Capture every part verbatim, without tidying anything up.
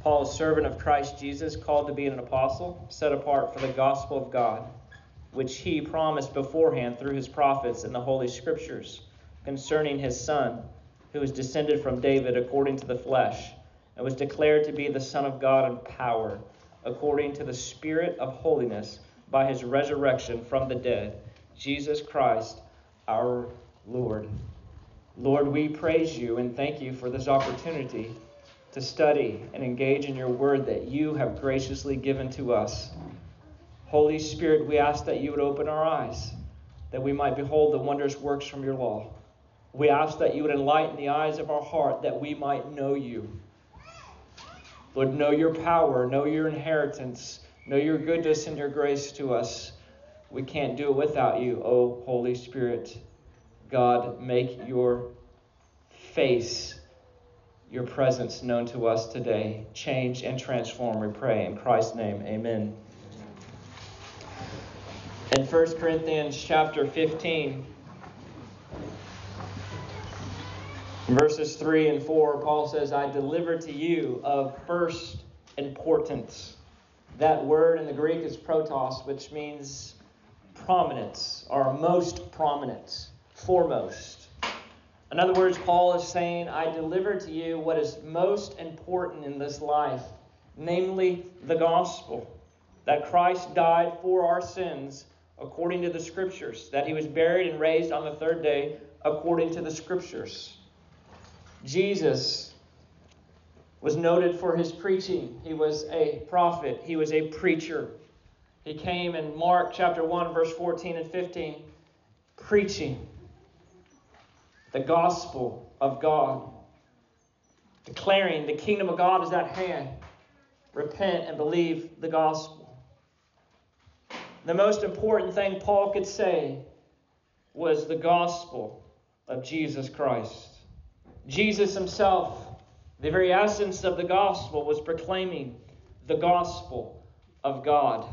Paul, a servant of Christ Jesus, called to be an apostle, set apart for the gospel of God, which he promised beforehand through his prophets in the Holy Scriptures, concerning his Son, who was descended from David according to the flesh, and was declared to be the Son of God in power, according to the Spirit of holiness, by his resurrection from the dead, Jesus Christ our Lord. Lord, we praise you and thank you for this opportunity to study and engage in your word that you have graciously given to us. Holy Spirit, we ask that you would open our eyes, that we might behold the wondrous works from your law. We ask that you would enlighten the eyes of our heart, that we might know you. Lord, know your power, know your inheritance, know your goodness and your grace to us. We can't do it without you, O Holy Spirit. God, make your face, your presence known to us today. Change and transform, we pray. In Christ's name, amen. In First Corinthians chapter fifteen, verses three and four, Paul says, I deliver to you of first importance. That word in the Greek is protos, which means prominence, or most prominent, foremost. In other words, Paul is saying, I deliver to you what is most important in this life, namely the gospel, that Christ died for our sins according to the Scriptures, that he was buried and raised on the third day according to the Scriptures. Jesus was noted for his preaching. He was a prophet. He was a preacher. He came in Mark chapter one, verse fourteen and fifteen, preaching the gospel of God, declaring the kingdom of God is at hand. Repent and believe the gospel. The most important thing Paul could say was the gospel of Jesus Christ. Jesus himself, the very essence of the gospel, was proclaiming the gospel of God.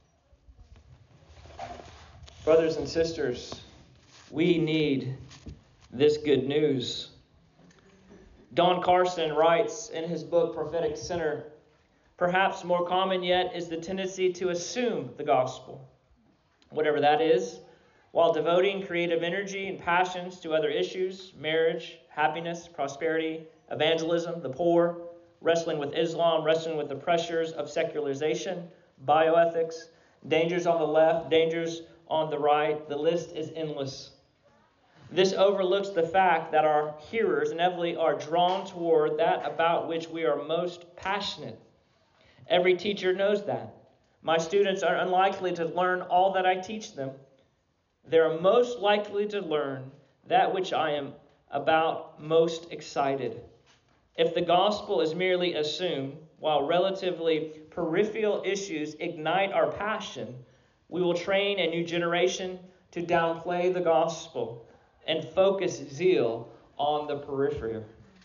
Brothers and sisters, we need this good news. Don Carson writes in his book, Prophetic Sinner, perhaps more common yet is the tendency to assume the gospel, whatever that is, while devoting creative energy and passions to other issues, marriage, happiness, prosperity, evangelism, the poor, wrestling with Islam, wrestling with the pressures of secularization, bioethics, dangers on the left, dangers on the right. The list is endless. This overlooks the fact that our hearers inevitably are drawn toward that about which we are most passionate. Every teacher knows that. My students are unlikely to learn all that I teach them. They are most likely to learn that which I am about most excited. If the gospel is merely assumed, while relatively peripheral issues ignite our passion, we will train a new generation to downplay the gospel and focus zeal on the periphery.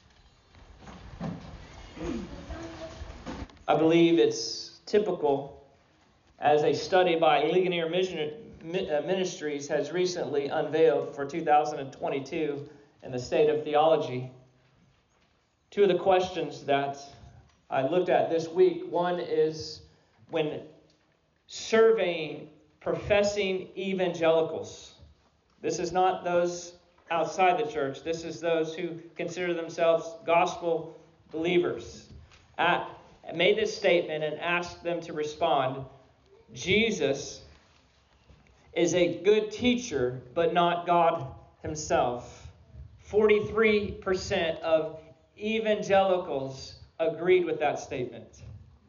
I believe it's typical, as a study by Ligonier Ministries has recently unveiled for two thousand twenty-two in the State of Theology. Two of the questions that I looked at this week. One is when surveying professing evangelicals. This is not those outside the church. This is those who consider themselves gospel believers. I made this statement and asked them to respond. Jesus is a good teacher, but not God himself. forty-three percent of evangelicals agreed with that statement.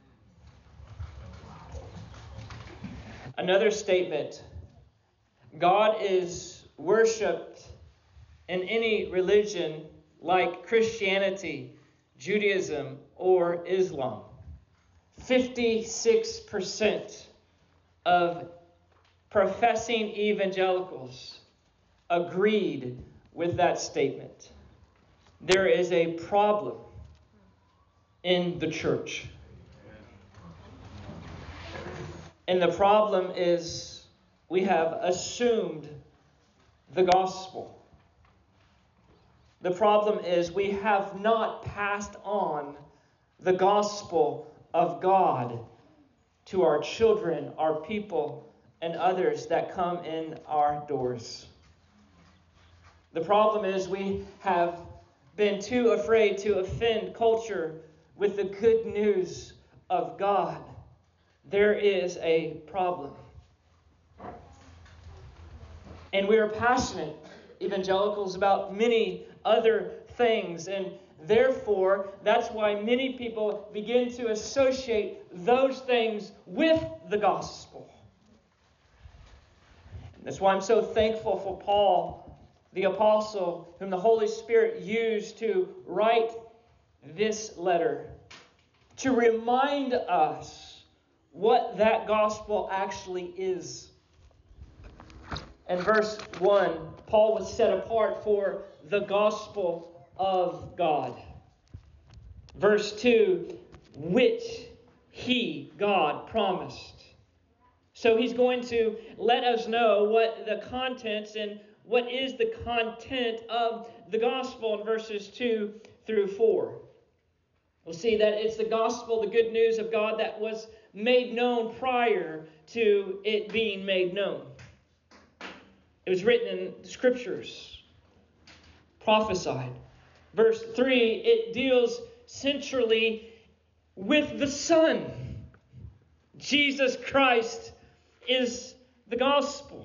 Another statement, God is worshipped in any religion like Christianity, Judaism, or Islam. fifty-six percent of professing evangelicals agreed with that statement. There is a problem in the church. And the problem is we have assumed the gospel. The problem is we have not passed on the gospel of God to our children, our people, and others that come in our doors. The problem is we have been too afraid to offend culture with the good news of God. There is a problem. And we are passionate, evangelicals, about many other things. And therefore, that's why many people begin to associate those things with the gospel. That's why I'm so thankful for Paul, the apostle, whom the Holy Spirit used to write this letter, to remind us what that gospel actually is. In verse one, Paul was set apart for the gospel of God. Verse two, which he, God, promised. So he's going to let us know what the contents and what is the content of the gospel in verses two through four. We'll see that it's the gospel, the good news of God that was made known prior to it being made known. It was written in the Scriptures, prophesied. Verse three, it deals centrally with the Son. Jesus Christ is the gospel.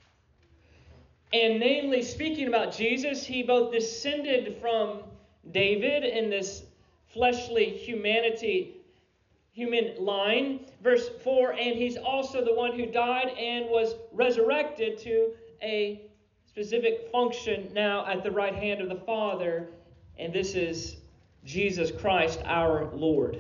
And namely, speaking about Jesus, he both descended from David in this fleshly humanity, human line. Verse four, and he's also the one who died and was resurrected to a specific function now at the right hand of the Father. And this is Jesus Christ, our Lord.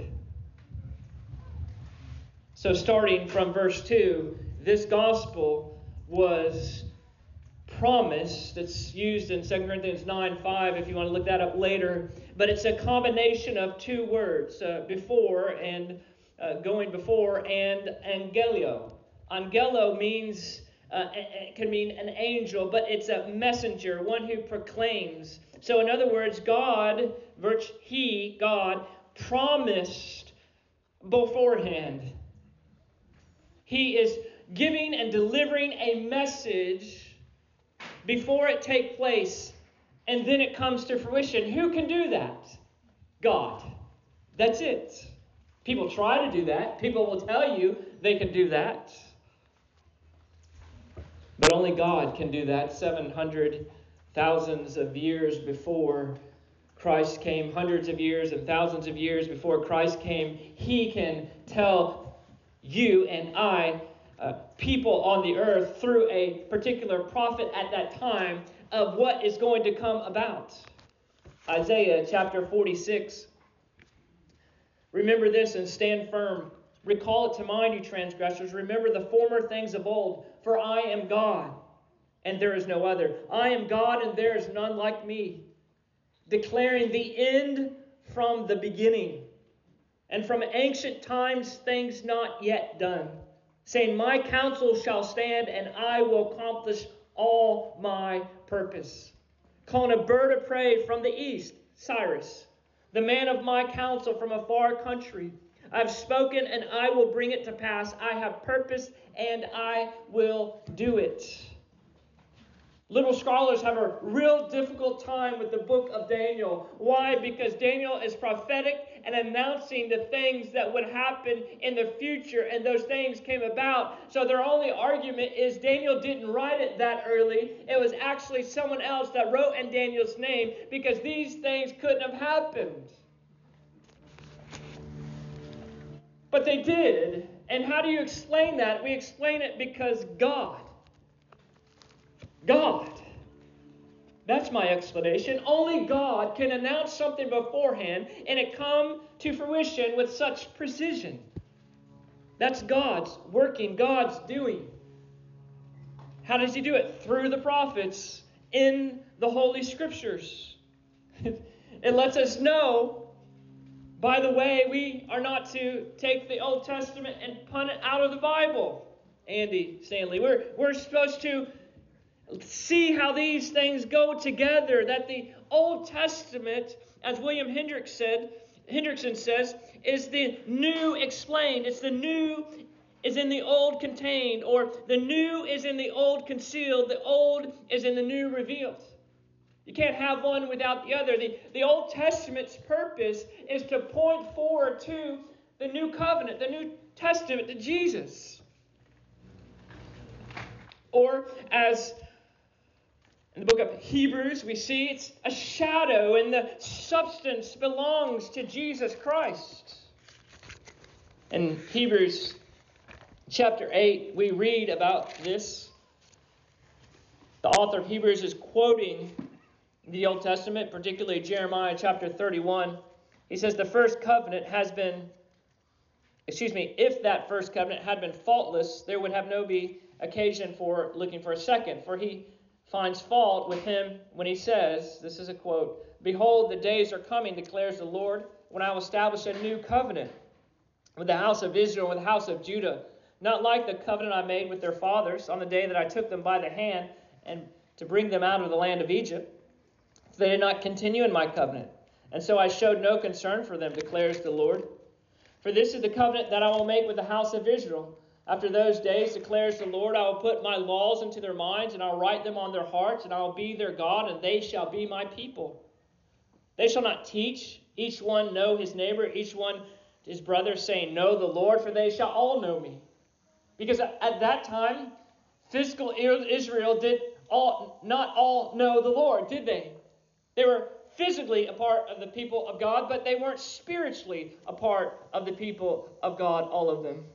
So starting from verse two, this gospel was promised. It's used in Second Corinthians nine five if you want to look that up later. But it's a combination of two words, uh, before and uh, going before, and angelio. Angelo means, uh, it can mean an angel, but it's a messenger, one who proclaims. So in other words, God, which he, God, promised beforehand. He is giving and delivering a message before it takes place, and then it comes to fruition. Who can do that? God. That's it. People try to do that. People will tell you they can do that. But only God can do that. seven hundred thousands of years before Christ came, hundreds of years and thousands of years before Christ came, he can tell you and I, uh, people on the earth, through a particular prophet at that time, of what is going to come about. Isaiah chapter forty-six. Remember this and stand firm. Recall it to mind, you transgressors. Remember the former things of old. For I am God, and there is no other. I am God, and there is none like me. Declaring the end from the beginning, and from ancient times things not yet done. Saying, my counsel shall stand, and I will accomplish all my purpose. Calling a bird of prey from the east, Cyrus, the man of my counsel from a far country. I have spoken, and I will bring it to pass. I have purpose, and I will do it. Little scholars have a real difficult time with the book of Daniel. Why? Because Daniel is prophetic and announcing the things that would happen in the future, and those things came about. So their only argument is Daniel didn't write it that early. It was actually someone else that wrote in Daniel's name, because these things couldn't have happened. But they did. And how do you explain that? We explain it because God. God. That's my explanation. Only God can announce something beforehand and it come to fruition with such precision. That's God's working, God's doing. How does he do it? Through the prophets in the Holy Scriptures. It lets us know, by the way, we are not to take the Old Testament and punt it out of the Bible. Andy Stanley. We're, we're supposed to see how these things go together. That the Old Testament, as William Hendricks said, Hendrickson says, is the new explained. It's the new is in the old contained, or the new is in the old concealed. The old is in the new revealed. You can't have one without the other. The, the Old Testament's purpose is to point forward to the new covenant, the New Testament, to Jesus. Or as in the book of Hebrews, we see it's a shadow and the substance belongs to Jesus Christ. In Hebrews chapter eight, we read about this. The author of Hebrews is quoting the Old Testament, particularly Jeremiah chapter thirty-one. He says, the first covenant has been, excuse me, if that first covenant had been faultless, there would have no be occasion for looking for a second. For he finds fault with him when he says, this is a quote, behold, the days are coming, declares the Lord, when I will establish a new covenant with the house of Israel, with the house of Judah, not like the covenant I made with their fathers on the day that I took them by the hand and to bring them out of the land of Egypt. For they did not continue in my covenant, and so I showed no concern for them, declares the Lord. For this is the covenant that I will make with the house of Israel. After those days, declares the Lord, I will put my laws into their minds, and I'll write them on their hearts, and I will be their God, and they shall be my people. They shall not teach, each one know his neighbor, each one his brother, saying, know the Lord, for they shall all know me. Because at that time, physical Israel did all not all know the Lord, did they? They were physically a part of the people of God, but they weren't spiritually a part of the people of God, all of them.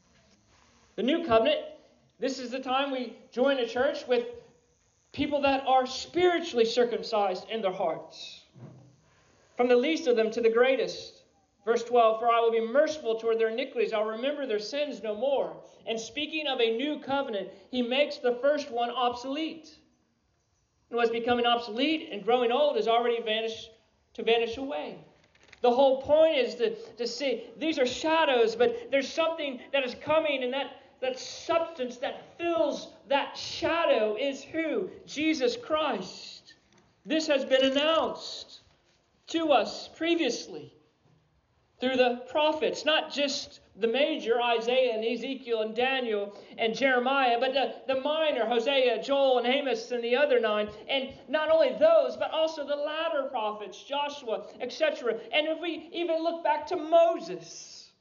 The new covenant, this is the time we join a church with people that are spiritually circumcised in their hearts. From the least of them to the greatest. Verse twelve, for I will be merciful toward their iniquities. I'll remember their sins no more. And speaking of a new covenant, he makes the first one obsolete. And what's becoming obsolete and growing old is already vanished to vanish away. The whole point is to, to see these are shadows, but there's something that is coming, and that, that substance that fills that shadow is who? Jesus Christ. This has been announced to us previously through the prophets, not just the major, Isaiah and Ezekiel and Daniel and Jeremiah, but the, the minor, Hosea, Joel and Amos and the other nine. And not only those, but also the latter prophets, Joshua, et cetera. And if we even look back to Moses,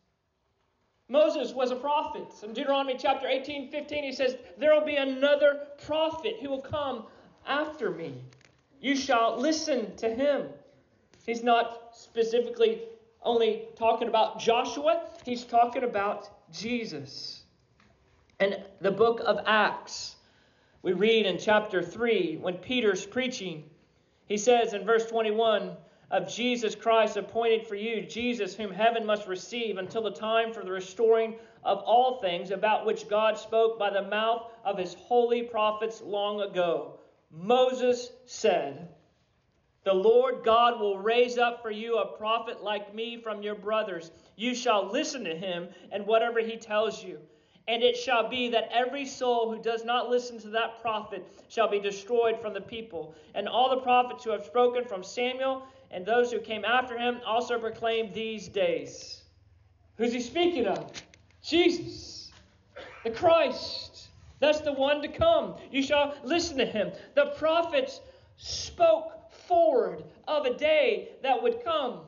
Moses was a prophet. In Deuteronomy chapter eighteen, fifteen, he says, there will be another prophet who will come after me. You shall listen to him. He's not specifically only talking about Joshua, he's talking about Jesus. In the book of Acts, we read in chapter three, when Peter's preaching, he says in verse twenty-one, of Jesus Christ appointed for you, Jesus whom heaven must receive until the time for the restoring of all things, about which God spoke by the mouth of his holy prophets long ago. Moses said, the Lord God will raise up for you a prophet like me from your brothers. You shall listen to him and whatever he tells you. And it shall be that every soul who does not listen to that prophet shall be destroyed from the people. And all the prophets who have spoken from Samuel and those who came after him also proclaim these days. Who's he speaking of? Jesus, the Christ. That's the one to come. You shall listen to him. The prophets spoke forward of a day that would come.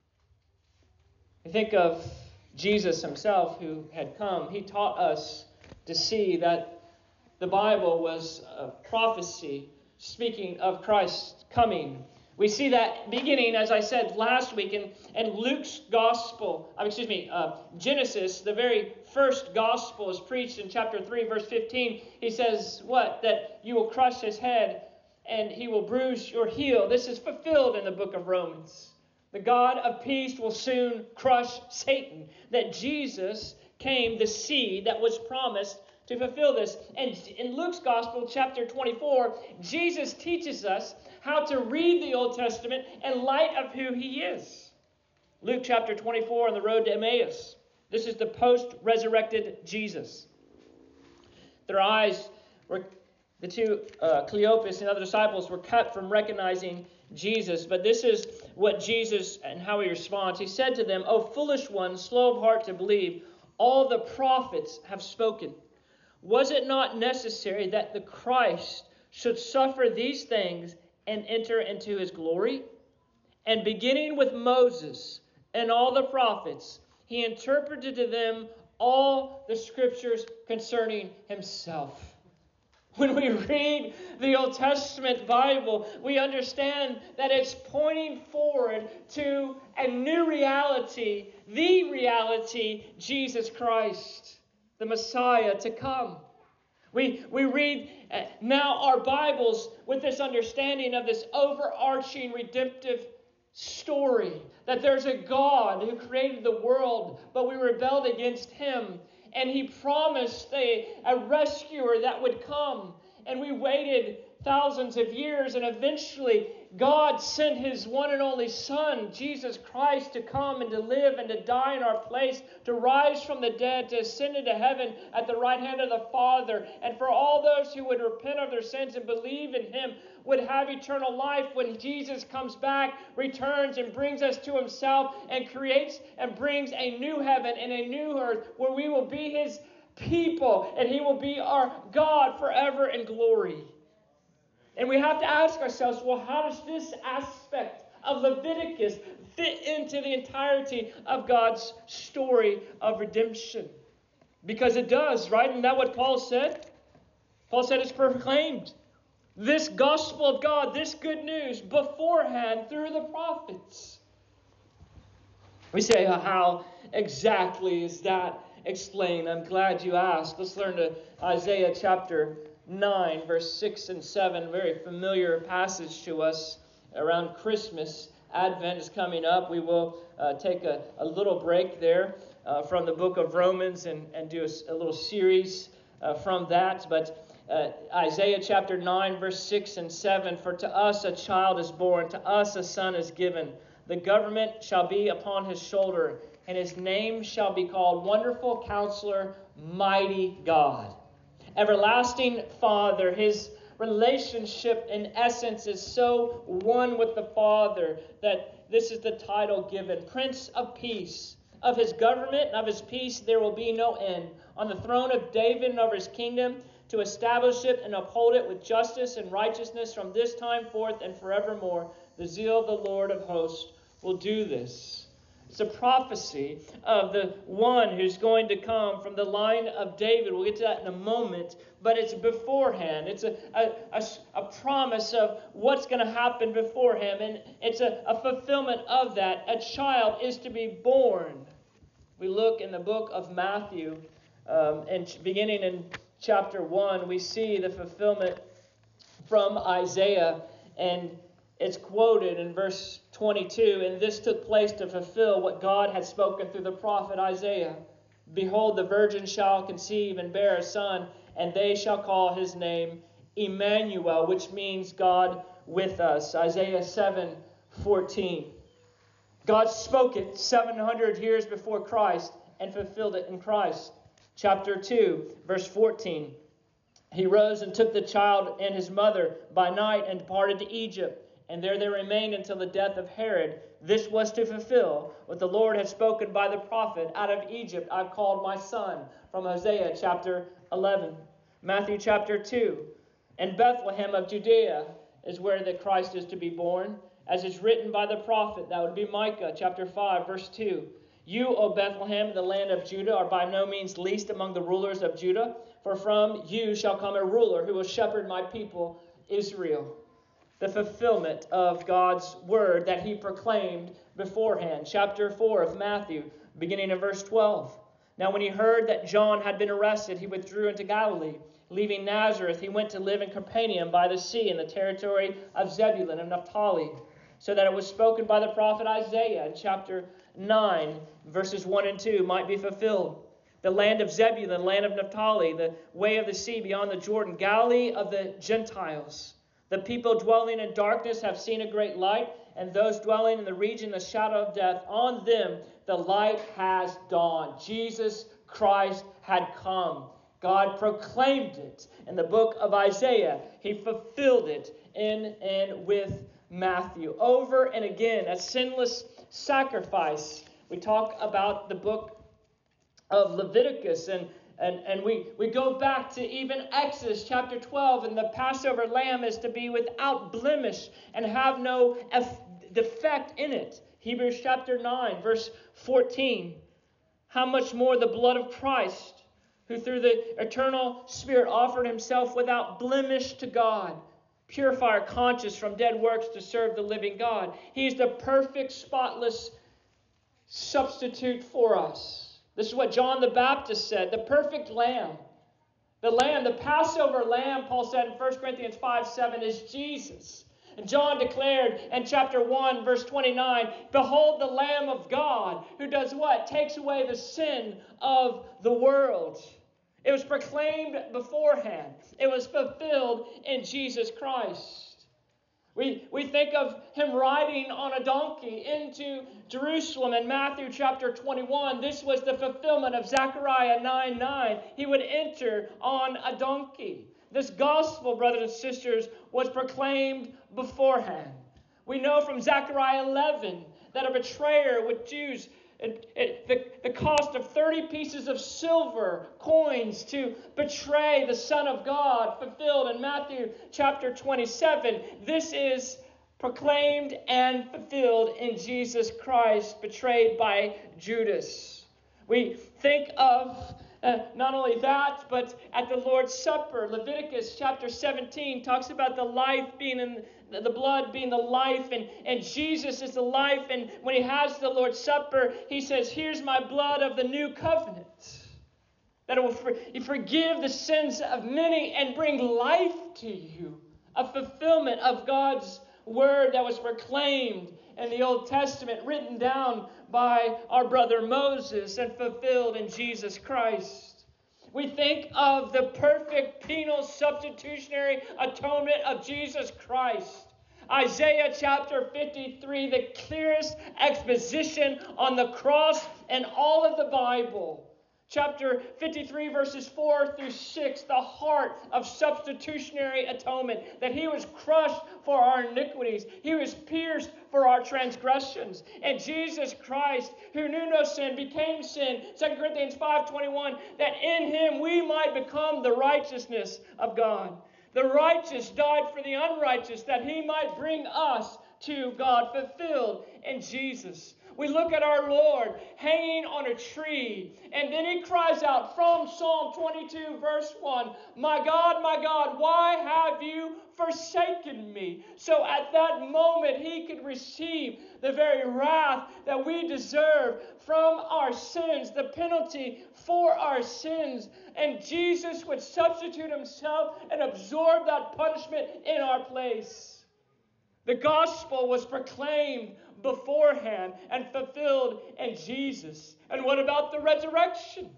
I think of Jesus himself who had come. He taught us to see that the Bible was a prophecy speaking of Christ's coming. We see that beginning, as I said last week, in, in Luke's gospel, uh, excuse me, uh, Genesis, the very first gospel is preached in chapter three, verse fifteen. He says, what? That you will crush his head and he will bruise your heel. This is fulfilled in the book of Romans. The God of peace will soon crush Satan. That Jesus came, the seed that was promised to fulfill this. And in Luke's Gospel, chapter twenty-four, Jesus teaches us how to read the Old Testament in light of who he is. Luke chapter twenty-four, on the road to Emmaus. This is the post-resurrected Jesus. Their eyes were... The two, uh, Cleopas and other disciples, were cut from recognizing Jesus. But this is what Jesus and how he responds. He said to them, O foolish ones, slow of heart to believe, all the prophets have spoken. Was it not necessary that the Christ should suffer these things and enter into his glory? And beginning with Moses and all the prophets, he interpreted to them all the scriptures concerning himself. When we read the Old Testament Bible, we understand that it's pointing forward to a new reality, the reality, Jesus Christ, the Messiah to come. We, we read uh, now our Bibles with this understanding of this overarching redemptive story, that there's a God who created the world, but we rebelled against him. And he promised a, a rescuer that would come. And we waited thousands of years. And eventually God sent his one and only Son, Jesus Christ, to come and to live and to die in our place, to rise from the dead, to ascend into heaven at the right hand of the Father. And for all those who would repent of their sins and believe in him would have eternal life when Jesus comes back, returns and brings us to himself and creates and brings a new heaven and a new earth where we will be his people and he will be our God forever in glory. And we have to ask ourselves, well, how does this aspect of Leviticus fit into the entirety of God's story of redemption? Because it does, right? Isn't that what Paul said? Paul said it's proclaimed. This gospel of God, this good news beforehand through the prophets. We say, how exactly is that explained? I'm glad you asked. Let's learn to Isaiah chapter nine, verse six and seven. Very familiar passage to us around Christmas. Advent is coming up. We will uh, take a, a little break there uh, from the book of Romans and, and do a, a little series uh, from that. But uh, Isaiah chapter nine, verse six and seven. For to us a child is born, to us a son is given. The government shall be upon his shoulder, and his name shall be called Wonderful Counselor, Mighty God, Everlasting Father. His relationship in essence is so one with the Father that this is the title given. Prince of Peace. Of his government and of his peace there will be no end. On the throne of David and over his kingdom, to establish it and uphold it with justice and righteousness from this time forth and forevermore. The zeal of the Lord of hosts will do this. It's a prophecy of the one who's going to come from the line of David. We'll get to that in a moment. But it's beforehand. It's a, a, a, a promise of what's going to happen before him. And it's a, a fulfillment of that. A child is to be born. We look in the book of Matthew, um, and beginning in chapter one, we see the fulfillment from Isaiah. And it's quoted in verse twenty-two, and this took place to fulfill what God had spoken through the prophet Isaiah. Behold, the virgin shall conceive and bear a son, and they shall call his name Emmanuel, which means God with us. Isaiah seven fourteen. God spoke it seven hundred years before Christ and fulfilled it in Christ. Chapter two, verse fourteen. He rose and took the child and his mother by night and departed to Egypt. And there they remained until the death of Herod. This was to fulfill what the Lord had spoken by the prophet. Out of Egypt I've called my son. From Hosea chapter eleven. Matthew chapter two. And Bethlehem of Judea is where the Christ is to be born. As is written by the prophet. That would be Micah chapter five verse two. You, O Bethlehem, the land of Judah, are by no means least among the rulers of Judah. For from you shall come a ruler who will shepherd my people Israel. The fulfillment of God's word that he proclaimed beforehand. Chapter four of Matthew, beginning in verse twelve. Now when he heard that John had been arrested, he withdrew into Galilee. Leaving Nazareth, he went to live in Capernaum by the sea in the territory of Zebulun and Naphtali, so that it was spoken by the prophet Isaiah in chapter nine, verses one and two, might be fulfilled. The land of Zebulun, land of Naphtali, the way of the sea beyond the Jordan, Galilee of the Gentiles. The people dwelling in darkness have seen a great light, and those dwelling in the region of the shadow of death, on them the light has dawned. Jesus Christ had come. God proclaimed it in the book of Isaiah. He fulfilled it in and with Matthew. Over and again, a sinless sacrifice. We talk about the book of Leviticus, and And, and we, we go back to even Exodus chapter twelve, and the Passover lamb is to be without blemish and have no eff- defect in it. Hebrews chapter nine, verse fourteen. How much more the blood of Christ, who through the eternal Spirit offered himself without blemish to God, purify our conscience from dead works to serve the living God. He is the perfect, spotless substitute for us. This is what John the Baptist said, the perfect lamb. The lamb, the Passover lamb, Paul said in First Corinthians five seven, is Jesus. And John declared in chapter one, verse twenty-nine, behold the Lamb of God, who does what? Takes away the sin of the world. It was proclaimed beforehand. It was fulfilled in Jesus Christ. We, we think of him riding on a donkey into Jerusalem in Matthew chapter twenty-one. This was the fulfillment of Zechariah nine nine. He would enter on a donkey. This gospel, brothers and sisters, was proclaimed beforehand. We know from Zechariah eleven that a betrayer would choose It, it, the, the cost of thirty pieces of silver coins to betray the Son of God, fulfilled in Matthew chapter twenty-seven. This is proclaimed and fulfilled in Jesus Christ, betrayed by Judas. We think of uh, not only that, but at the Lord's Supper, Leviticus chapter seventeen talks about the life being in the blood being the life, and, and Jesus is the life. And when he has the Lord's Supper, he says, here's my blood of the new covenant, that it will for, forgive the sins of many and bring life to you. A fulfillment of God's word that was proclaimed in the Old Testament, written down by our brother Moses and fulfilled in Jesus Christ. We think of the perfect penal substitutionary atonement of Jesus Christ. Isaiah chapter fifty-three, the clearest exposition on the cross in all of the Bible. Chapter fifty-three, verses four through six, the heart of substitutionary atonement, that he was crushed for our iniquities. He was pierced for our transgressions. And Jesus Christ, who knew no sin, became sin. Second Corinthians five twenty-one, that in him we might become the righteousness of God. The righteous died for the unrighteous, that he might bring us to God, fulfilled in Jesus. We look at our Lord hanging on a tree, and then he cries out from Psalm twenty-two, verse one, my God, my God, why have you forsaken me? So at that moment, he could receive the very wrath that we deserve from our sins, the penalty for our sins. And Jesus would substitute himself and absorb that punishment in our place. The gospel was proclaimed beforehand and fulfilled in Jesus. And what about the resurrection?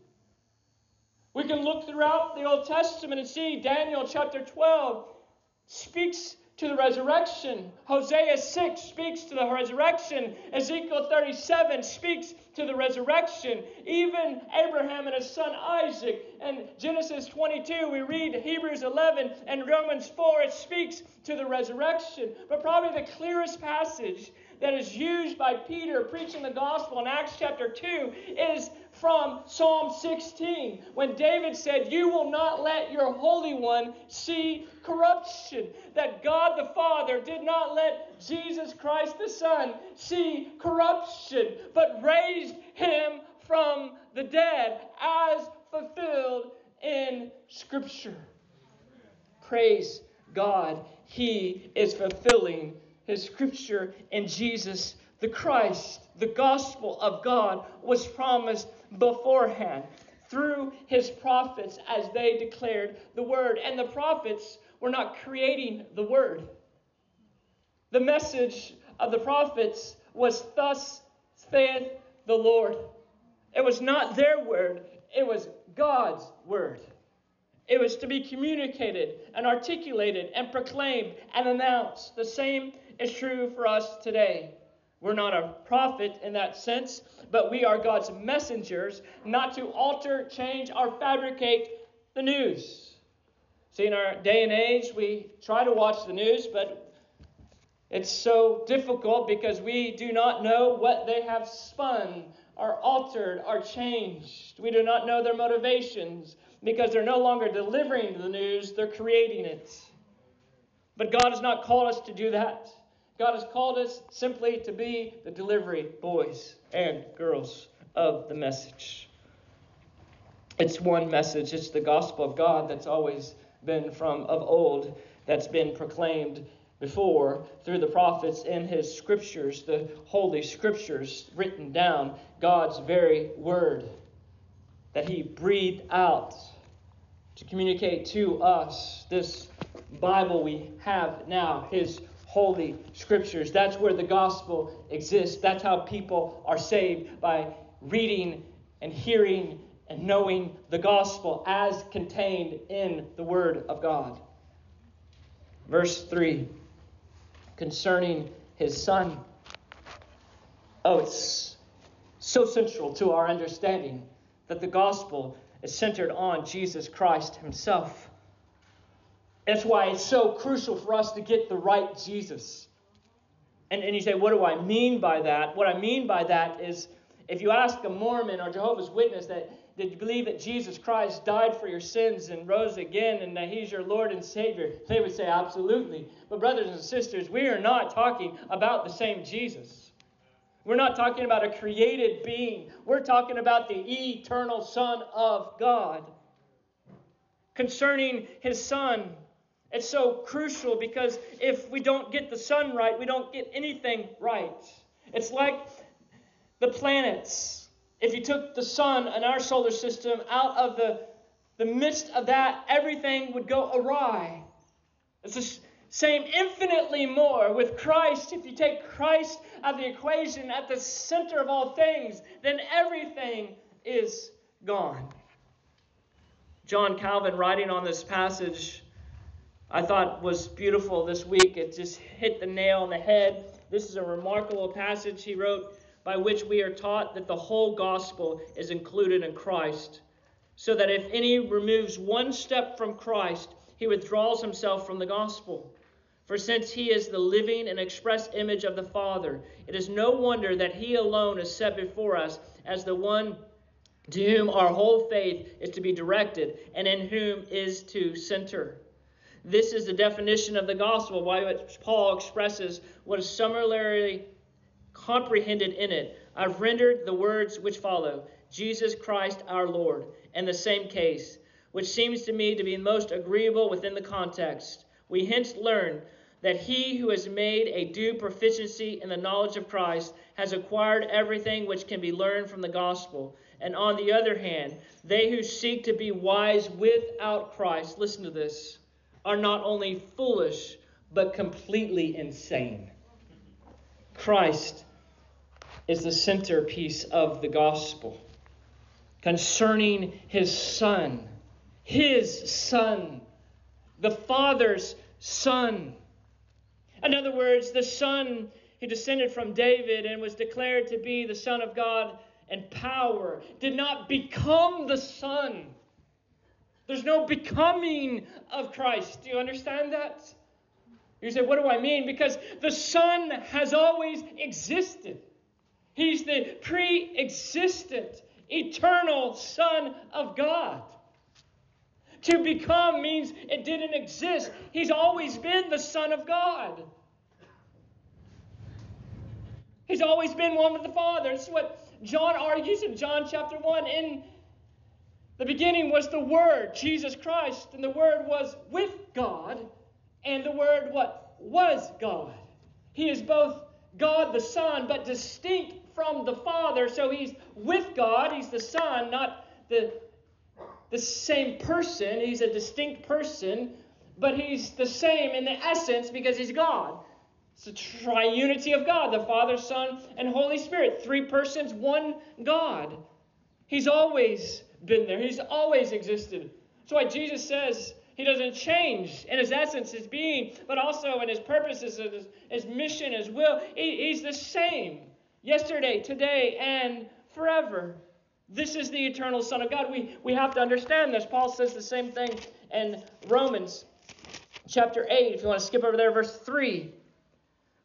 We can look throughout the Old Testament and see Daniel chapter twelve speaks to the resurrection. Hosea six speaks to the resurrection. Ezekiel thirty-seven speaks to the resurrection. Even Abraham and his son Isaac. And Genesis twenty-two, we read Hebrews eleven and Romans four, it speaks to the resurrection. But probably the clearest passage that is used by Peter preaching the gospel in Acts chapter two is from Psalm sixteen, when David said, you will not let your Holy One see corruption. That God the Father did not let Jesus Christ the Son see corruption, but raised him from the dead as fulfilled in Scripture. Praise God. He is fulfilling his Scripture in Jesus the Christ. The gospel of God was promised beforehand through his prophets as they declared the word. And the prophets were not creating the word. The message of the prophets was, thus saith the Lord. It was not their word. It was God's word. It was to be communicated and articulated and proclaimed and announced. The same is true for us today. We're not a prophet in that sense, but we are God's messengers, not to alter, change, or fabricate the news. See, in our day and age, we try to watch the news, but It's so difficult because we do not know what they have spun, or altered, or changed. We do not know their motivations because they're no longer delivering the news, they're creating it. But God has not called us to do that. God has called us simply to be the delivery boys and girls of the message. It's one message. It's the gospel of God that's always been from of old, that's been proclaimed before through the prophets in his scriptures, the holy scriptures written down, God's very word that he breathed out to communicate to us. This Bible we have now, his holy scriptures. That's where the gospel exists. That's how people are saved, by reading and hearing and knowing the gospel as contained in the word of God. Verse three, concerning his son. Oh, it's so central to our understanding that the gospel is centered on Jesus Christ himself. That's why it's so crucial for us to get the right Jesus. And, and you say, what do I mean by that? What I mean by that is, if you ask a Mormon or Jehovah's Witness that, did you believe that Jesus Christ died for your sins and rose again and that he's your Lord and Savior? They would say absolutely. But brothers and sisters, we are not talking about the same Jesus. We're not talking about a created being. We're talking about the eternal Son of God. Concerning his Son, it's so crucial because if we don't get the Son right, we don't get anything right. It's like the planets. If you took the sun and our solar system out of the, the midst of that, everything would go awry. It's the same infinitely more with Christ. If you take Christ out of the equation at the center of all things, then everything is gone. John Calvin, writing on this passage, I thought was beautiful this week. It just hit the nail on the head. This is a remarkable passage he wrote, by which we are taught that the whole gospel is included in Christ, so that if any removes one step from Christ, he withdraws himself from the gospel. For since he is the living and express image of the Father, it is no wonder that he alone is set before us as the one to whom our whole faith is to be directed, and in whom is to center. This is the definition of the gospel, by which Paul expresses what is summarily comprehended in it. I've rendered the words which follow, Jesus Christ our Lord, in the same case, which seems to me to be most agreeable within the context. We hence learn that he who has made a due proficiency in the knowledge of Christ has acquired everything which can be learned from the gospel. And on the other hand, they who seek to be wise without Christ, listen to this, are not only foolish, but completely insane. Christ is the centerpiece of the gospel. Concerning his Son, his Son, the Father's Son. In other words, the Son who descended from David and was declared to be the Son of God in power did not become the Son. There's no becoming of Christ. Do you understand that? You say, what do I mean? Because the Son has always existed. He's the pre-existent, eternal Son of God. To become means it didn't exist. He's always been the Son of God. He's always been one with the Father. This is what John argues in John chapter one. In the beginning was the Word, Jesus Christ, and the Word was with God. And the Word, what? Was God. He is both God the Son, but distinct from the Father. So he's with God. He's the Son, not the, the same person. He's a distinct person, but he's the same in the essence because he's God. It's the triunity of God, the Father, Son, and Holy Spirit. Three persons, one God. He's always been there. He's always existed. That's why Jesus says, he doesn't change in his essence, his being, but also in his purposes, his, his mission, his will. He, he's the same yesterday, today, and forever. This is the eternal Son of God. We, we have to understand this. Paul says the same thing in Romans chapter eight. If you want to skip over there, verse three.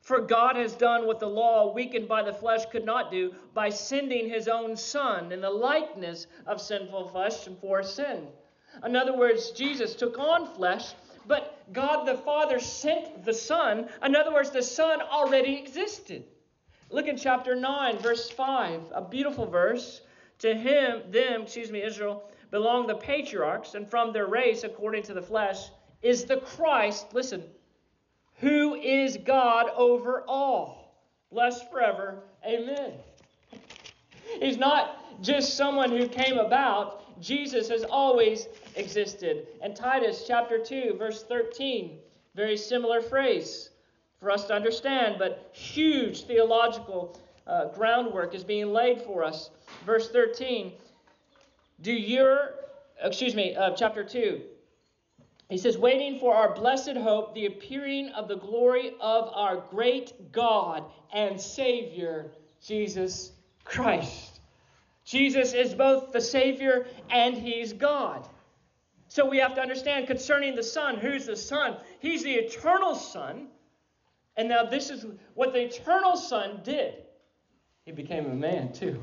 For God has done what the law, weakened by the flesh, could not do by sending his own Son in the likeness of sinful flesh and for sin. In other words, Jesus took on flesh, but God the Father sent the Son. In other words, the Son already existed. Look in chapter nine, verse five, a beautiful verse. To him, them, excuse me, Israel, belong the patriarchs, and from their race, according to the flesh, is the Christ, listen, who is God over all. Blessed forever. Amen. He's not just someone who came about. Jesus has always existed. And Titus chapter two, verse thirteen, very similar phrase for us to understand, but huge theological uh, groundwork is being laid for us. Verse thirteen, do your, excuse me, uh, chapter two. He says, waiting for our blessed hope, the appearing of the glory of our great God and Savior, Jesus Christ. Jesus is both the Savior and he's God. So we have to understand concerning the Son, who's the Son? He's the eternal Son. And now this is what the eternal Son did. He became a man too.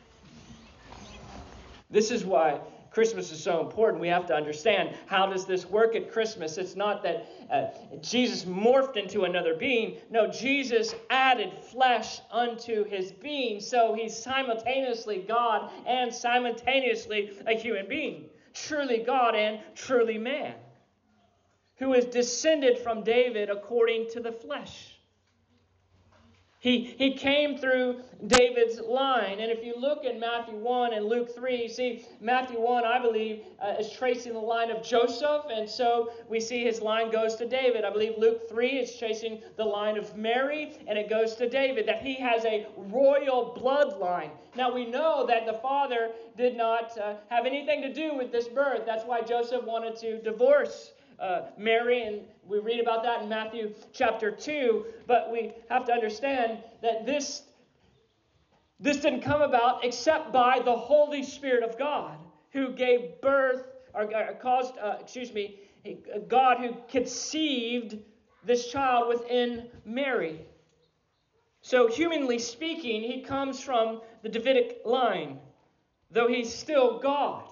This is why Christmas is so important. We have to understand, how does this work at Christmas? It's not that uh, Jesus morphed into another being. No, Jesus added flesh unto his being. So he's simultaneously God and simultaneously a human being. Truly God and truly man. Who is descended from David according to the flesh. He, he came through David's line. And if you look at Matthew one and Luke three, you see Matthew one, I believe, uh, is tracing the line of Joseph. And so we see his line goes to David. I believe Luke three is tracing the line of Mary, and it goes to David. That he has a royal bloodline. Now we know that the father did not uh, have anything to do with this birth. That's why Joseph wanted to divorce Uh, Mary, and we read about that in Matthew chapter two. But we have to understand that this, this didn't come about except by the Holy Spirit of God, who gave birth, or, or caused, uh, excuse me, God who conceived this child within Mary. So humanly speaking, he comes from the Davidic line, though he's still God.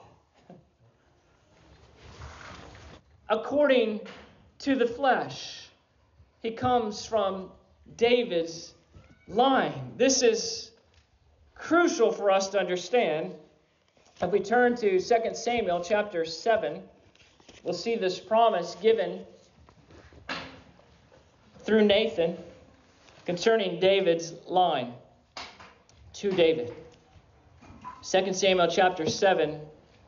According to the flesh, he comes from David's line. This is crucial for us to understand. If we turn to Second Samuel chapter seven, we'll see this promise given through Nathan concerning David's line to David. Second Samuel chapter seven.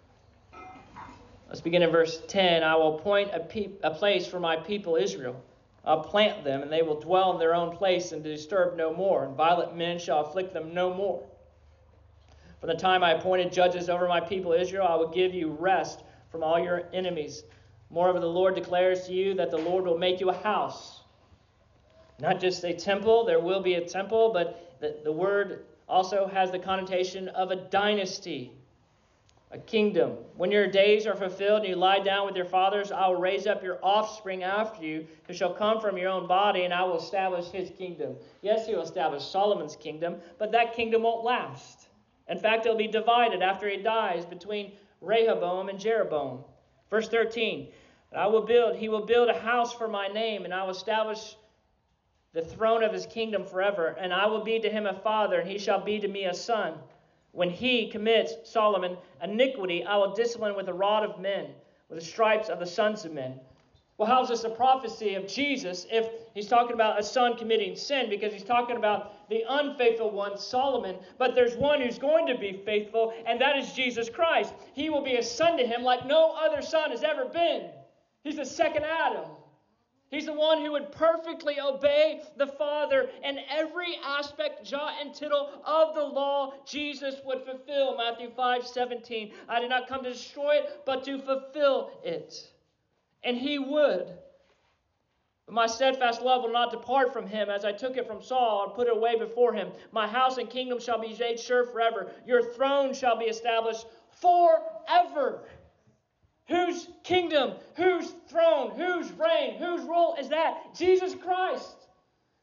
Let's begin in verse ten. I will appoint a, pe- a place for my people Israel. I'll plant them, and they will dwell in their own place and disturb no more. And violent men shall afflict them no more. From the time I appointed judges over my people Israel, I will give you rest from all your enemies. Moreover, the Lord declares to you that the Lord will make you a house. Not just a temple. There will be a temple, but the, the word also has the connotation of a dynasty. A kingdom. When your days are fulfilled and you lie down with your fathers, I will raise up your offspring after you, who shall come from your own body, and I will establish his kingdom. Yes, he will establish Solomon's kingdom, but that kingdom won't last. In fact, it will be divided after he dies between Rehoboam and Jeroboam. Verse thirteen. I will build, he will build a house for my name, and I will establish the throne of his kingdom forever. And I will be to him a father, and he shall be to me a son. When he commits, Solomon, iniquity, I will discipline with the rod of men, with the stripes of the sons of men. Well, how is this a prophecy of Jesus if he's talking about a son committing sin? Because he's talking about the unfaithful one, Solomon. But there's one who's going to be faithful, and that is Jesus Christ. He will be a son to him like no other son has ever been. He's the second Adam. He's the one who would perfectly obey the Father, and every aspect, jot and tittle of the law Jesus would fulfill. Matthew five seventeen. I did not come to destroy it, but to fulfill it. And he would. But my steadfast love will not depart from him, as I took it from Saul and put it away before him. My house and kingdom shall be made sure forever. Your throne shall be established forever. Whose kingdom, whose throne, whose reign, whose rule is that? Jesus Christ.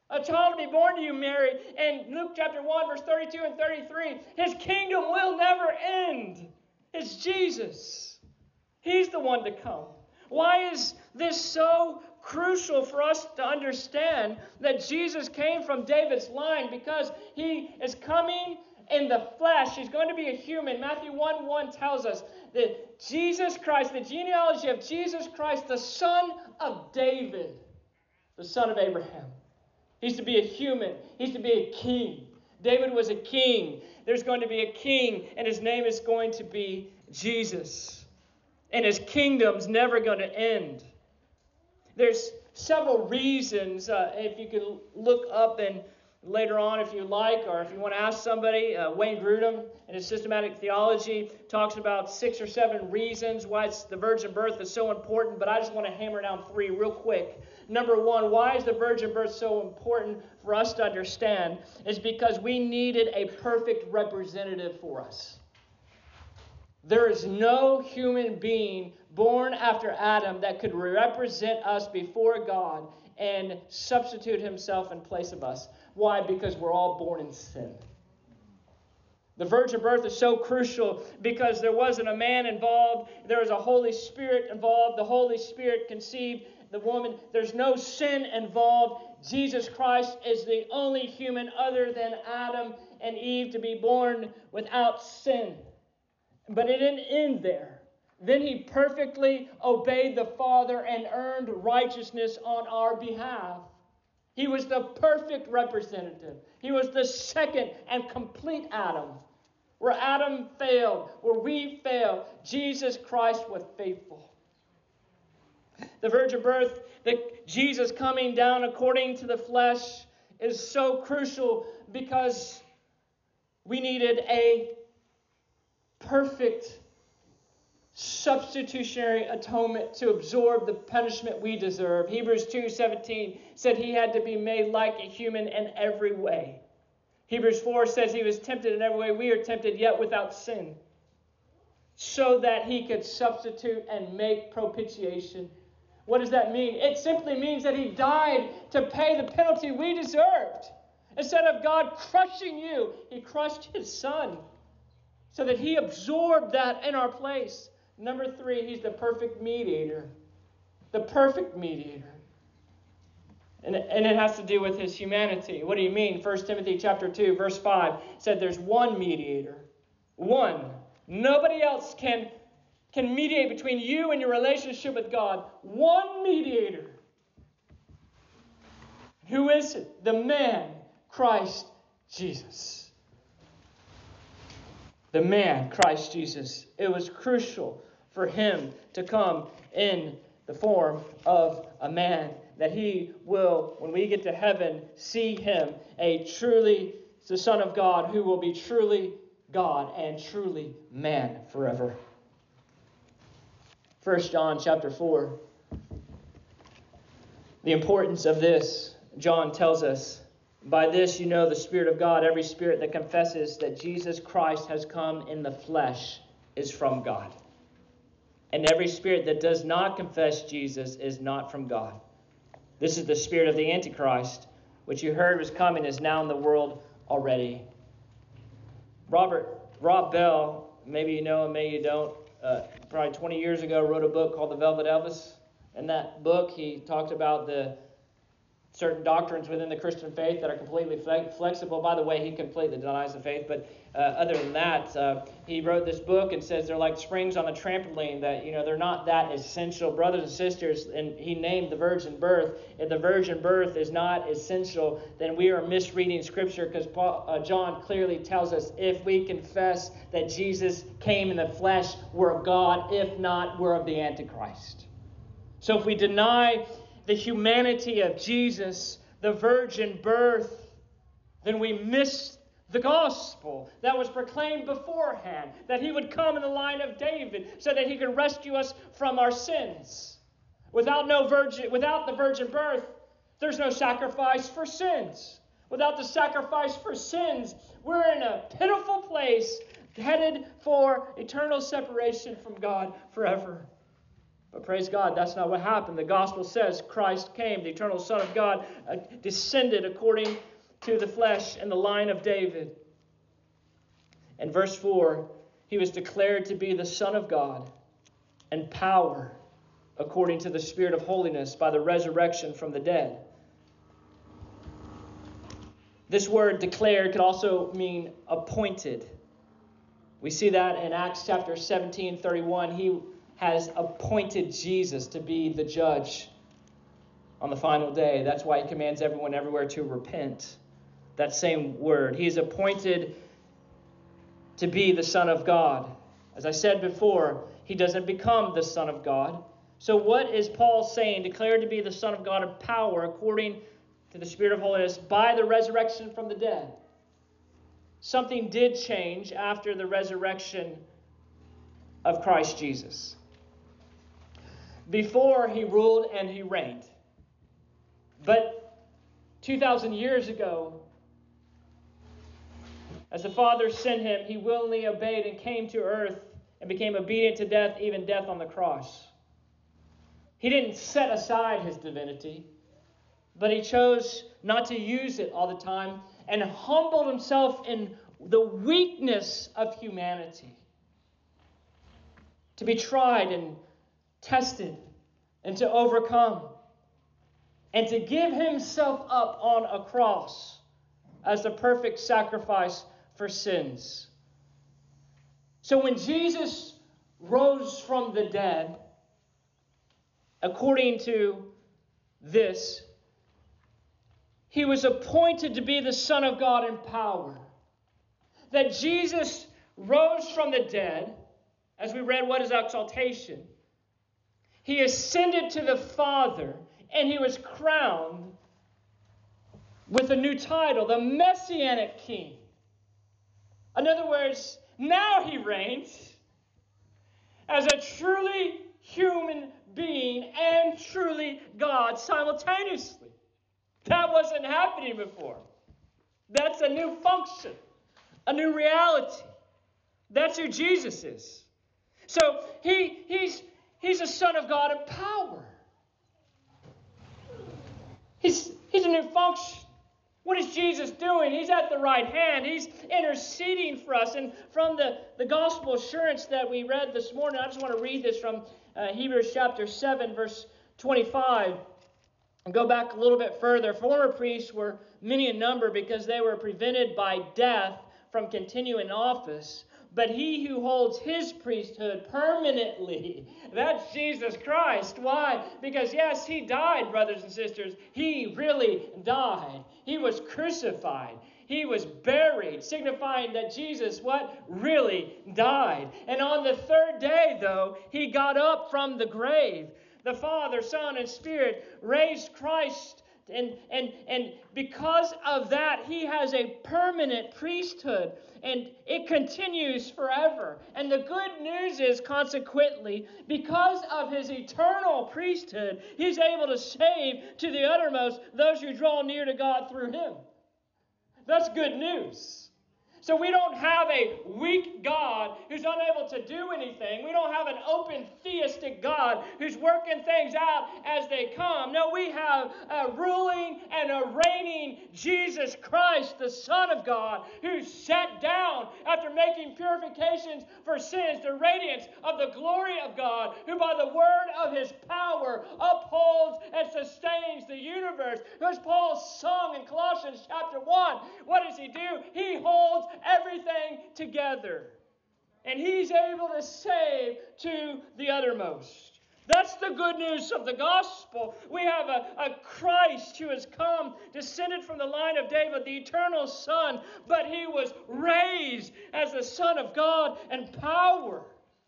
A child will be born to you, Mary. And Luke chapter one, verse thirty-two and thirty-three, his kingdom will never end. It's Jesus. He's the one to come. Why is this so crucial for us to understand that Jesus came from David's line? Because he is coming in the flesh. He's going to be a human. Matthew one one tells us that Jesus Christ, the genealogy of Jesus Christ, the son of David, the son of Abraham. He's to be a human. He's to be a king. David was a king. There's going to be a king, and his name is going to be Jesus. And his kingdom's never going to end. There's several reasons, uh, if you could look up and later on if you like, or if you want to ask somebody, uh, Wayne Grudem in his systematic theology talks about six or seven reasons why it's, the virgin birth is so important, but I just want to hammer down three real quick. Number one, why is the virgin birth so important for us to understand? Is because we needed a perfect representative for us. There is no human being born after Adam that could represent us before God and substitute himself in place of us. Why? Because we're all born in sin. The virgin birth is so crucial because there wasn't a man involved. There was a Holy Spirit involved. The Holy Spirit conceived the woman. There's no sin involved. Jesus Christ is the only human other than Adam and Eve to be born without sin. But it didn't end there. Then he perfectly obeyed the Father and earned righteousness on our behalf. He was the perfect representative. He was the second and complete Adam. Where Adam failed, where we failed, Jesus Christ was faithful. The virgin birth, the Jesus coming down according to the flesh, is so crucial because we needed a perfect substitutionary atonement to absorb the punishment we deserve. Hebrews two seventeen said he had to be made like a human in every way. Hebrews four says he was tempted in every way we are tempted, yet without sin, so that he could substitute and make propitiation. What does that mean? It simply means that he died to pay the penalty we deserved. Instead of God crushing you, he crushed his son so that he absorbed that in our place. Number three, he's the perfect mediator. The perfect mediator. And, and it has to do with his humanity. What do you mean? First Timothy chapter two, verse five said there's one mediator. One. Nobody else can, can mediate between you and your relationship with God. One mediator. Who is it? The man, Christ Jesus. The man, Christ Jesus. It was crucial for him to come in the form of a man, that he will, when we get to heaven, see him, a truly, the Son of God, who will be truly God and truly man forever. First John chapter four. The importance of this, John tells us, by this you know the Spirit of God. Every spirit that confesses that Jesus Christ has come in the flesh is from God. And every spirit that does not confess Jesus is not from God. This is the spirit of the Antichrist, which you heard was coming, is now in the world already. Robert Rob Bell, maybe you know him, maybe you don't, uh, probably twenty years ago wrote a book called The Velvet Elvis. In that book, he talked about the certain doctrines within the Christian faith that are completely flexible. By the way, he completely denies the faith. But uh, other than that, uh, he wrote this book and says they're like springs on a trampoline, that, you know, they're not that essential. Brothers and sisters, and he named the virgin birth. If the virgin birth is not essential, then we are misreading Scripture, because uh, John clearly tells us if we confess that Jesus came in the flesh, we're of God. If not, we're of the Antichrist. So if we deny the humanity of Jesus, the virgin birth, then we miss the gospel that was proclaimed beforehand, that he would come in the line of David so that he could rescue us from our sins. Without no virgin, without the virgin birth, there's no sacrifice for sins. Without the sacrifice for sins, we're in a pitiful place, headed for eternal separation from God forever. But praise God, that's not what happened. The gospel says Christ came, the eternal Son of God, uh, descended according to the flesh and the line of David. In verse four, he was declared to be the Son of God and power according to the Spirit of holiness by the resurrection from the dead. This word declared could also mean appointed. We see that in Acts chapter seventeen, thirty-one. He has appointed Jesus to be the judge on the final day. That's why he commands everyone everywhere to repent. That same word. He is appointed to be the Son of God. As I said before, he doesn't become the Son of God. So what is Paul saying? Declared to be the Son of God in power according to the Spirit of holiness by the resurrection from the dead. Something did change after the resurrection of Christ Jesus. Before, he ruled and he reigned. But two thousand years ago, as the Father sent him, he willingly obeyed and came to earth and became obedient to death, even death on the cross. He didn't set aside his divinity, but he chose not to use it all the time and humbled himself in the weakness of humanity, to be tried and tested and to overcome, and to give himself up on a cross as the perfect sacrifice for sins. So when Jesus rose from the dead, according to this, he was appointed to be the Son of God in power. That Jesus rose from the dead, as we read what is exaltation. He ascended to the Father, and he was crowned with a new title, the Messianic King. In other words, now he reigns as a truly human being and truly God simultaneously. That wasn't happening before. That's a new function, a new reality. That's who Jesus is. So he, he's, he's a Son of God in power. He's, he's a new function. What is Jesus doing? He's at the right hand. He's interceding for us. And from the, the gospel assurance that we read this morning, I just want to read this from uh, Hebrews chapter seven, verse twenty-five. And go back a little bit further. Former priests were many in number because they were prevented by death from continuing in office. But he who holds his priesthood permanently, that's Jesus Christ. Why? Because yes, he died, brothers and sisters. He really died. He was crucified. He was buried, signifying that Jesus, what? Really died. And on the third day, though, he got up from the grave. The Father, Son, and Spirit raised Christ. And, and, and because of that, he has a permanent priesthood. And it continues forever. And the good news is, consequently, because of his eternal priesthood, he's able to save to the uttermost those who draw near to God through him. That's good news. So we don't have a weak God who's unable to do anything. We don't have an open theistic God who's working things out as they come. No, we have a ruling and a reigning Jesus Christ, the Son of God, who sat down after making purifications for sins, the radiance of the glory of God, who by the word of his power upholds and sustains the universe. As Paul sung in Colossians chapter one, what does he do? He holds everything together. And he's able to save to the uttermost. That's the good news of the gospel. We have a, a Christ who has come, descended from the line of David, the eternal Son, but he was raised as the Son of God in power.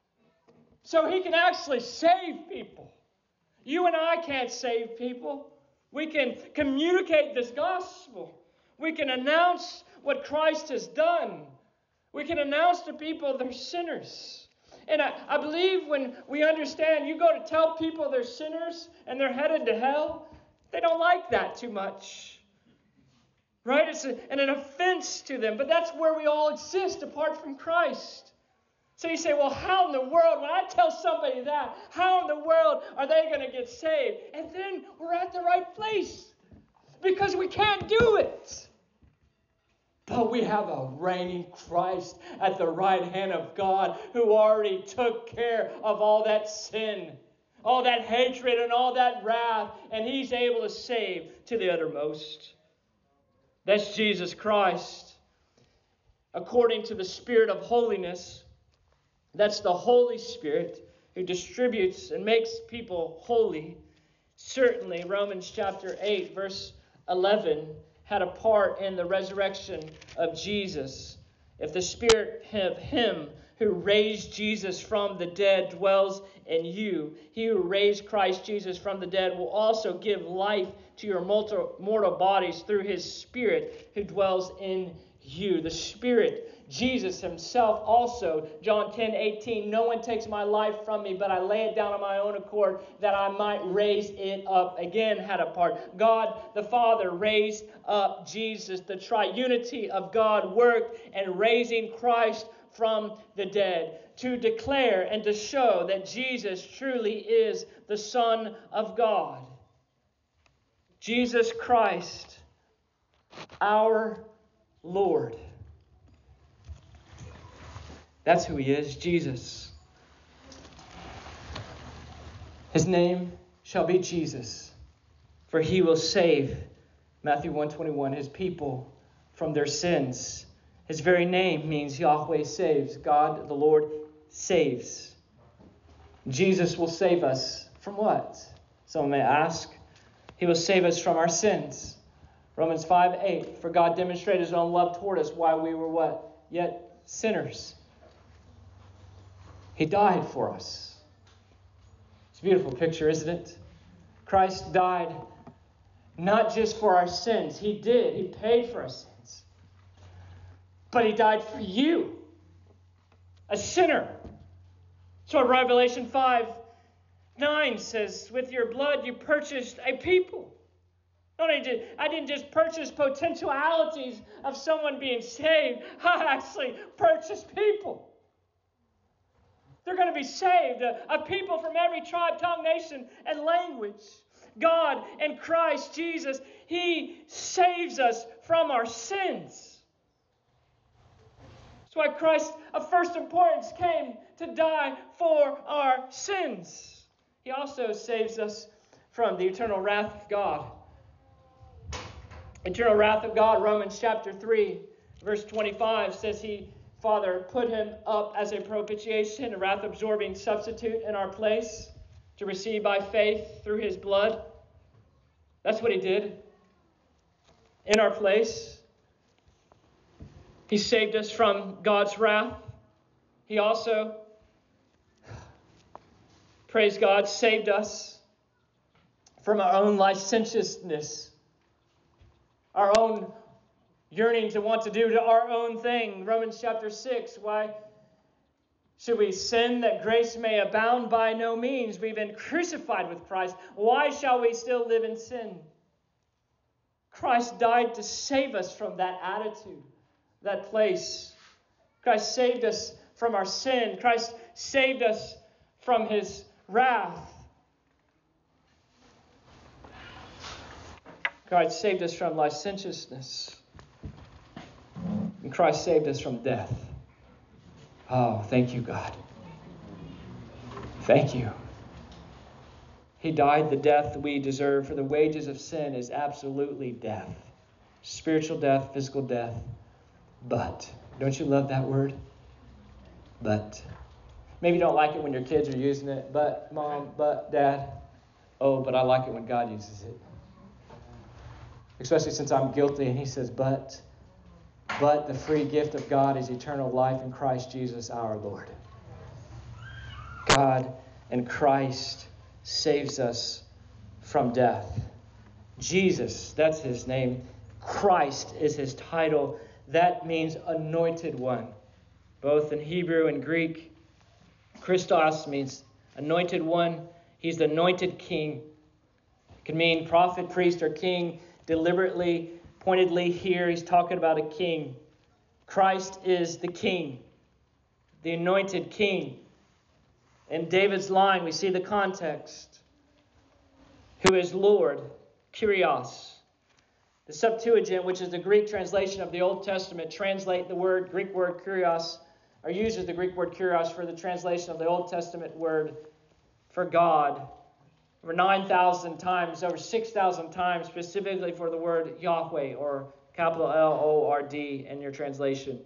So he can actually save people. You and I can't save people. We can communicate this gospel. We can announce what Christ has done. We can announce to people they're sinners. And I, I believe when we understand, you go to tell people they're sinners and they're headed to hell, they don't like that too much. Right? It's a, and an offense to them. But that's where we all exist apart from Christ. So you say, well, how in the world, when I tell somebody that, how in the world are they going to get saved? And then we're at the right place because we can't do it. But we have a reigning Christ at the right hand of God who already took care of all that sin, all that hatred and all that wrath, and He's able to save to the uttermost. That's Jesus Christ. According to the Spirit of holiness, that's the Holy Spirit who distributes and makes people holy. Certainly, Romans chapter eight, verse eleven, had a part in the resurrection of Jesus. If the Spirit of Him who raised Jesus from the dead dwells in you, He who raised Christ Jesus from the dead will also give life to your mortal bodies through His Spirit who dwells in you. The Spirit, Jesus Himself also, John ten eighteen, no one takes my life from me, but I lay it down on my own accord that I might raise it up. Again had a part. God the Father raised up Jesus. The triunity of God worked in raising Christ from the dead to declare and to show that Jesus truly is the Son of God. Jesus Christ, our Lord. That's who He is, Jesus. His name shall be Jesus, for He will save, Matthew one twenty-one, His people from their sins. His very name means Yahweh saves. God, the Lord, saves. Jesus will save us from what? Someone may ask. He will save us from our sins. Romans five eight, for God demonstrated His own love toward us while we were what? Yet sinners. He died for us. It's a beautiful picture, isn't it? Christ died not just for our sins. He did. He paid for our sins. But He died for you, a sinner. That's what Revelation five nine says, with your blood you purchased a people. I didn't just purchase potentialities of someone being saved. I actually purchased people. They're going to be saved. A, a people from every tribe, tongue, nation, and language. God and Christ Jesus, He saves us from our sins. That's why Christ of first importance came to die for our sins. He also saves us from the eternal wrath of God. Eternal wrath of God, Romans chapter three, verse twenty-five says He, Father, put Him up as a propitiation, a wrath-absorbing substitute in our place to receive by faith through His blood. That's what He did in our place. He saved us from God's wrath. He also, praise God, saved us from our own licentiousness, our own yearning to want to do to our own thing. Romans chapter six, why should we sin that grace may abound? By no means. We've been crucified with Christ. Why shall we still live in sin? Christ died to save us from that attitude, that place. Christ saved us from our sin. Christ saved us from His wrath. Christ saved us from licentiousness. And Christ saved us from death. Oh, thank you, God. Thank you. He died the death we deserve, for the wages of sin is absolutely death. Spiritual death, physical death. But, don't you love that word? But. Maybe you don't like it when your kids are using it. But, Mom, but, Dad. Oh, but I like it when God uses it. Especially since I'm guilty, and He says, but, but the free gift of God is eternal life in Christ Jesus our Lord. God and Christ saves us from death. Jesus, that's His name. Christ is His title. That means anointed one. Both in Hebrew and Greek, Christos means anointed one. He's the anointed king. It can mean prophet, priest, or king. Deliberately, pointedly here, He's talking about a king. Christ is the king. the anointed king. In David's line, we see the context. Who is Lord, Kyrios. The Septuagint, which is the Greek translation of the Old Testament, translate the word, Greek word Kyrios, or uses the Greek word Kyrios for the translation of the Old Testament word for God. Over nine thousand times, over six thousand times, specifically for the word Yahweh, or capital L O R D in your translation.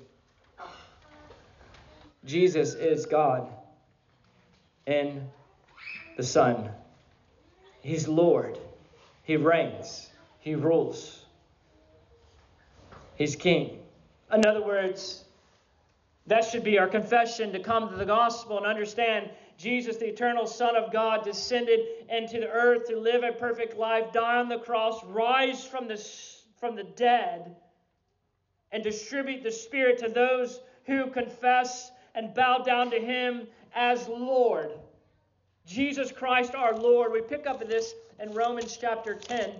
Jesus is God and the Son. He's Lord. He reigns. He rules. He's King. In other words, that should be our confession, to come to the gospel and understand Jesus, the eternal Son of God, descended into the earth to live a perfect life, die on the cross, rise from the, from the dead, and distribute the Spirit to those who confess and bow down to Him as Lord. Jesus Christ our Lord. We pick up this in Romans chapter ten.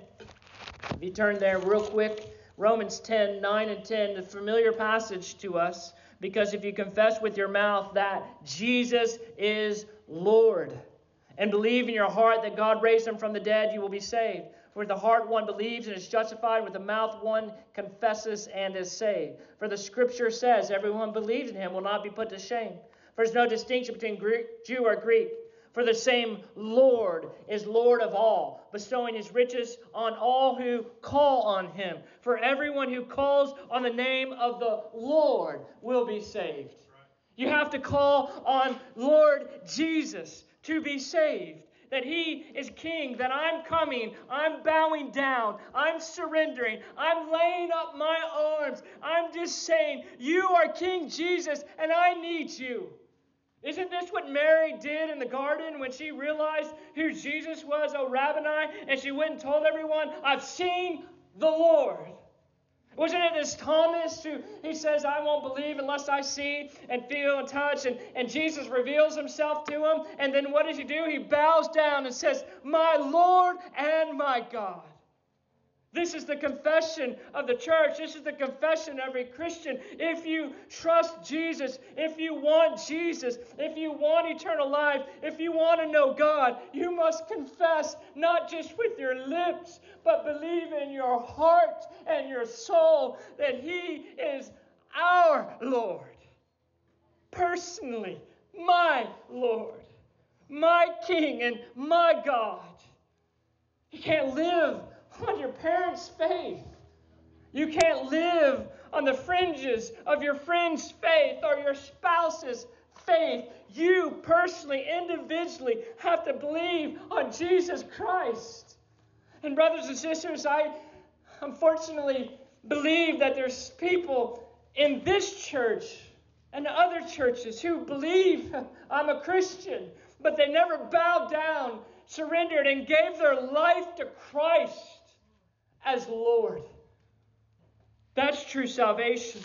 If you turn there real quick, Romans ten, nine and ten, the familiar passage to us. Because if you confess with your mouth that Jesus is Lord, and believe in your heart that God raised Him from the dead, you will be saved. For with the heart one believes and is justified, with the mouth one confesses and is saved. For the Scripture says, everyone who believes in Him will not be put to shame. For there is no distinction between Greek, Jew or Greek. For the same Lord is Lord of all, bestowing His riches on all who call on Him. For everyone who calls on the name of the Lord will be saved. You have to call on Lord Jesus to be saved. That He is King, that I'm coming, I'm bowing down, I'm surrendering, I'm laying up my arms. I'm just saying, you are King Jesus and I need you. Isn't this what Mary did in the garden when she realized who Jesus was, O Rabboni, and she went and told everyone, I've seen the Lord? Wasn't it this Thomas who he says, I won't believe unless I see and feel and touch, and, and Jesus reveals Himself to him, and then what does He do? He bows down and says, my Lord and my God. This is the confession of the church. This is the confession of every Christian. If you trust Jesus, if you want Jesus, if you want eternal life, if you want to know God, you must confess not just with your lips, but believe in your heart and your soul that He is our Lord. Personally, my Lord, my King and my God. You can't live on your parents' faith. You can't live on the fringes of your friend's faith or your spouse's faith. You personally, individually, have to believe on Jesus Christ. And brothers and sisters, I unfortunately believe that there's people in this church and other churches who believe I'm a Christian, but they never bowed down, surrendered, and gave their life to Christ as Lord. That's true salvation.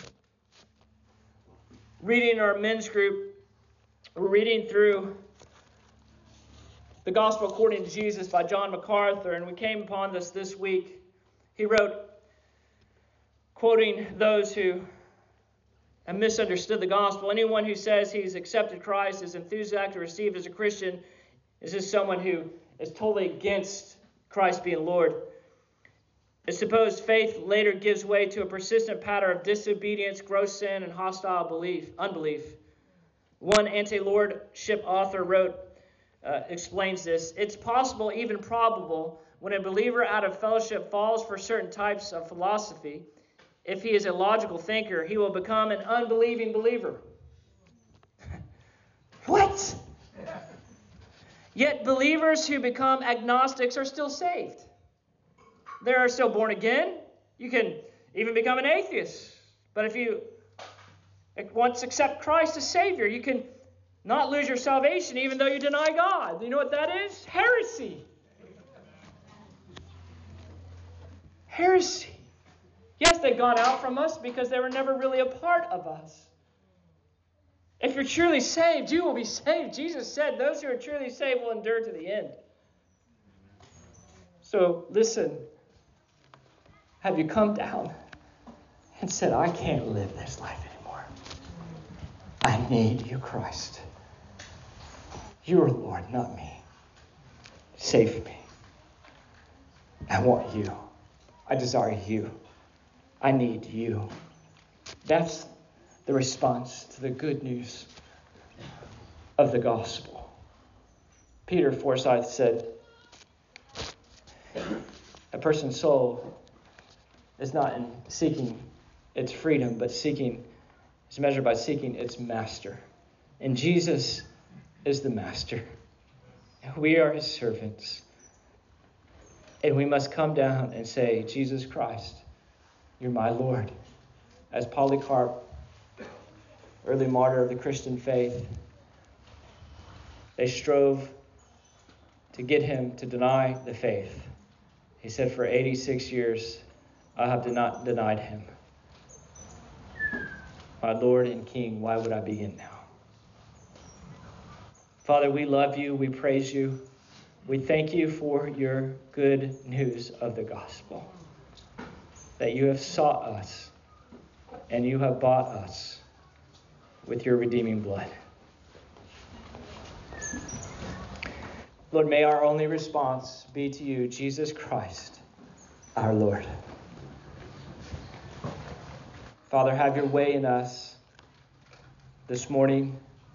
Reading our men's group, we're reading through The Gospel According to Jesus by John MacArthur, and we came upon this this week. He wrote, quoting those who have misunderstood the gospel, anyone who says he's accepted Christ, is enthusiastic to receive as a Christian, is just someone who is totally against Christ being Lord. It's supposed faith later gives way to a persistent pattern of disobedience, gross sin, and hostile belief, unbelief. One anti-lordship author wrote, uh, explains this. It's possible, even probable, when a believer out of fellowship falls for certain types of philosophy, if he is a logical thinker, he will become an unbelieving believer. What? Yet believers who become agnostics are still saved. They are still born again. You can even become an atheist. But if you once accept Christ as Savior, you can not lose your salvation even though you deny God. You know what that is? Heresy. Heresy. Yes, they've gone out from us because they were never really a part of us. If you're truly saved, you will be saved. Jesus said those who are truly saved will endure to the end. So listen. Have you come down and said, I can't live this life anymore. I need you, Christ. You are Lord, not me. Save me. I want you. I desire you. I need you. That's the response to the good news of the gospel. Peter Forsyth said, a person's soul is not in seeking its freedom, but seeking is measured by seeking its master. And Jesus is the master. We are his servants. And we must come down and say, Jesus Christ, you're my Lord. As Polycarp, early martyr of the Christian faith, they strove to get him to deny the faith. He said, for eighty-six years, I have not denied him. My Lord and King, why would I begin now? Father, we love you. We praise you. We thank you for your good news of the gospel, that you have sought us and you have bought us with your redeeming blood. Lord, may our only response be to you, Jesus Christ, our Lord. Father, have your way in us this morning.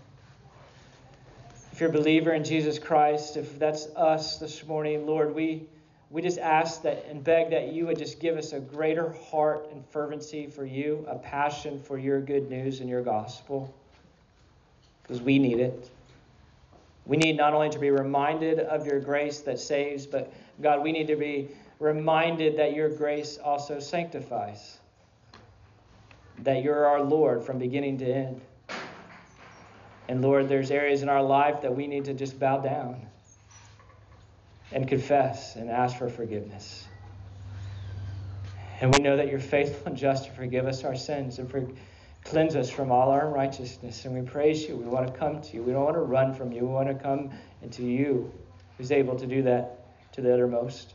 If you're a believer in Jesus Christ, if that's us this morning, Lord, we we just ask that and beg that you would just give us a greater heart and fervency for you, a passion for your good news and your gospel, because we need it. We need not only to be reminded of your grace that saves, but God, we need to be reminded that your grace also sanctifies, that you're our Lord from beginning to end. And Lord, there's areas in our life that we need to just bow down and confess and ask for forgiveness. And we know that you're faithful and just to forgive us our sins and for, cleanse us from all our unrighteousness. And we praise you. We want to come to you. We don't want to run from you. We want to come into you, who's able to do that to the uttermost.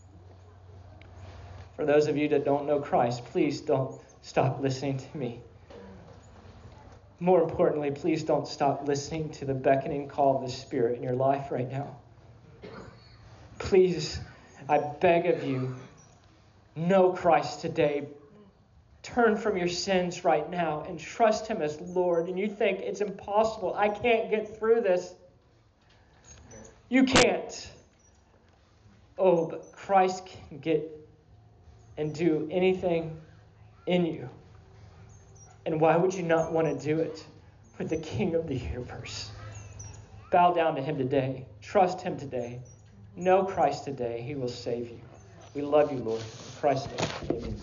For those of you that don't know Christ, please don't stop listening to me. More importantly, please don't stop listening to the beckoning call of the Spirit in your life right now. Please, I beg of you, know Christ today. Turn from your sins right now and trust him as Lord. And you think it's impossible. I can't get through this. You can't. Oh, but Christ can get and do anything in you. And why would you not want to do it with the King of the universe? Bow down to him today. Trust him today. Know Christ today. He will save you. We love you, Lord. In Christ's name, amen.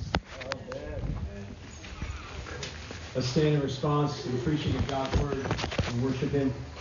Let's stand in response to the preaching of God's word and worship him.